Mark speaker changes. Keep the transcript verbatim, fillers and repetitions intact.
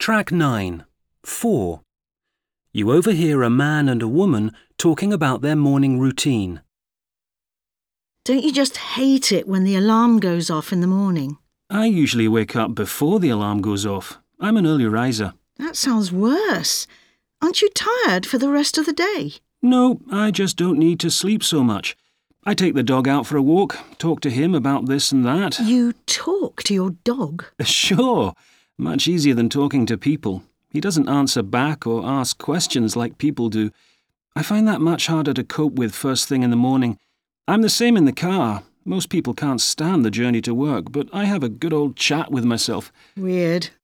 Speaker 1: Track nine. four. You overhear a man and a woman talking about their morning routine.
Speaker 2: Don't you just hate it when the alarm goes off in the morning?
Speaker 1: I usually wake up before the alarm goes off. I'm an early riser.
Speaker 2: That sounds worse. Aren't you tired for the rest of the day?
Speaker 1: No, I just don't need to sleep so much. I take the dog out for a walk, talk to him about this and that.
Speaker 2: You talk to your dog?
Speaker 1: Sure. Much easier than talking to people. He doesn't answer back or ask questions like people do. I find that much harder to cope with first thing in the morning. I'm the same in the car. Most people can't stand the journey to work, but I have a good old chat with myself.
Speaker 2: Weird.